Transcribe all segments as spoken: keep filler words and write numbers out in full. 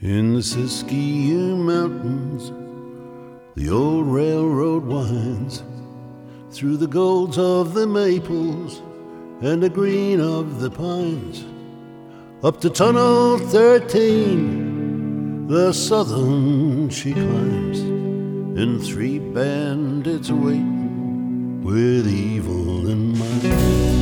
In the Siskiyou Mountains, the old railroad winds through the golds of the maples and the green of the pines. Up to Tunnel thirteen, the southern she climbs, and three bandits waiting with evil in mind.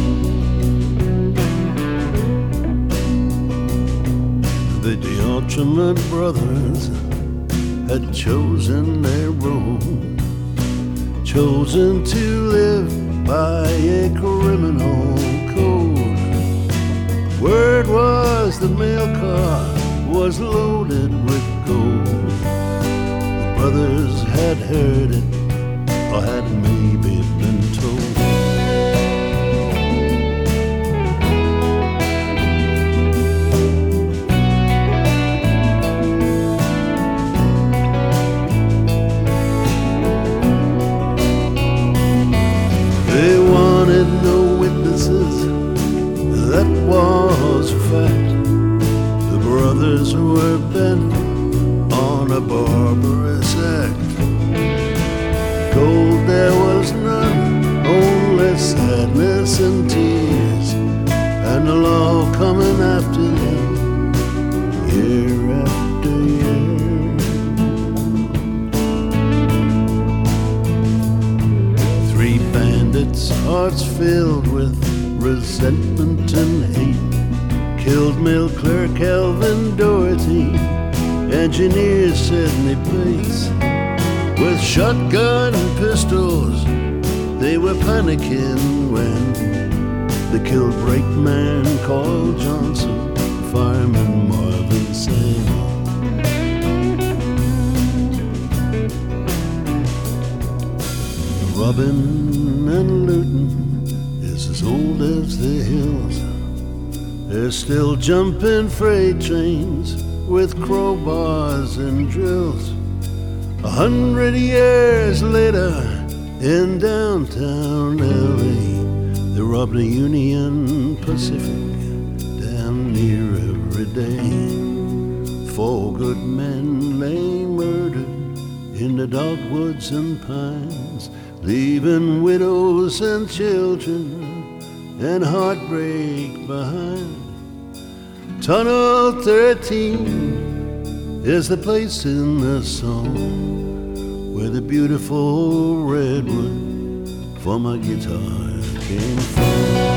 The Deochiment brothers had chosen their road, chosen to live by a criminal code. Word was the mail car was loaded with gold. The brothers had heard it, or had maybe been told. They wanted no witnesses, that was a fact. The brothers were bent on a barbarous act. Gold there was none, only sadness and tears, and the law coming after them year after year. Three bandits, hearts filled with resentment and hate, killed mill clerk Elvin Doherty, engineer Sidney Pace. With shotgun and pistols, they were panicking when they killed brakeman Carl Johnson, fireman Marvin Sang. Robbing and looting is as old as the hills. They're still jumping freight trains with crowbars and drills. A hundred years later in downtown L A, they rob the Union Pacific damn near every day. Four good men lay murdered in the dogwoods and pines, leaving widows and children and heartbreak behind. Tunnel thirteen is the place in the song where the beautiful redwood for my guitar came from.